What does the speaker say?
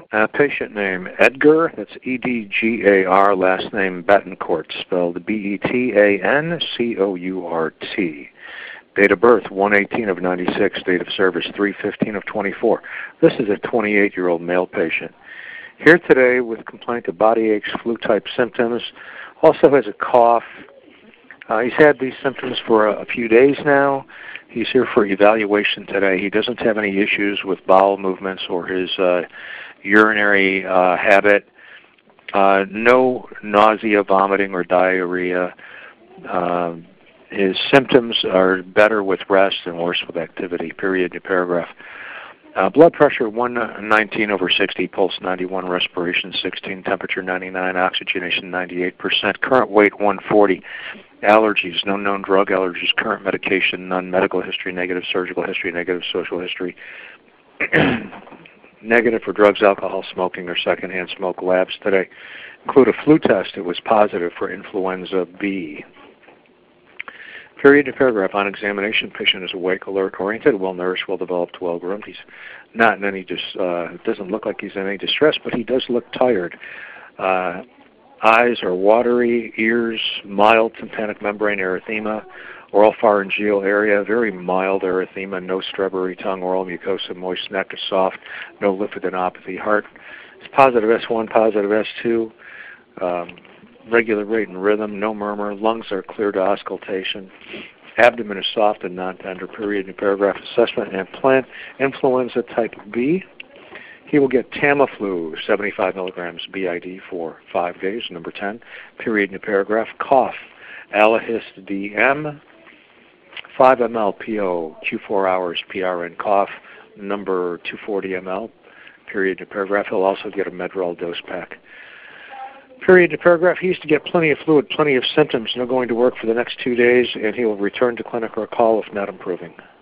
Patient name Edgar, that's Edgar, last name Betancourt, spelled Betancourt. Date of birth 1/18 of 96, date of service 3/15 of 24. This is a 28-year-old male patient. Here today with complaint of body aches, flu-type symptoms, also has a cough. He's had these symptoms for a few days now. He's here for evaluation today. He doesn't have any issues with bowel movements or his urinary habit. No nausea, vomiting, or diarrhea. His symptoms are better with rest and worse with activity, period, new paragraph. Blood pressure 119/60, pulse 91, respiration 16, temperature 99, oxygenation 98%, current weight 140. Allergies, no known drug allergies, current medication, none, medical history, negative surgical history, negative social history, negative for drugs, alcohol, smoking, or secondhand smoke. Labs today include a flu test. It was positive for influenza B. Period, paragraph. On examination, patient is awake, alert, oriented, well-nourished, well-developed, well-groomed. He's not in any, it doesn't look like he's in any distress, but he does look tired. Eyes are watery, ears, mild tympanic membrane erythema, oral pharyngeal area, very mild erythema, no strawberry tongue, oral mucosa, moist neck is soft, no lymphadenopathy. Heart is positive S1, positive S2, regular rate and rhythm, no murmur. Lungs are clear to auscultation. Abdomen is soft and non-tender. Period, new paragraph. Assessment and plan. Influenza type B. He will get Tamiflu, 75 milligrams BID for 5 days, number 10. Period, new paragraph. Cough. Alahist DM, 5 ml PO, Q4 hours PRN cough, number 240 ml. Period, new paragraph. He'll also get a Medrol dose pack. Period to paragraph. He used to get plenty of fluid, plenty of symptoms, no going to work for the next 2 days, and he will return to clinic or call if not improving.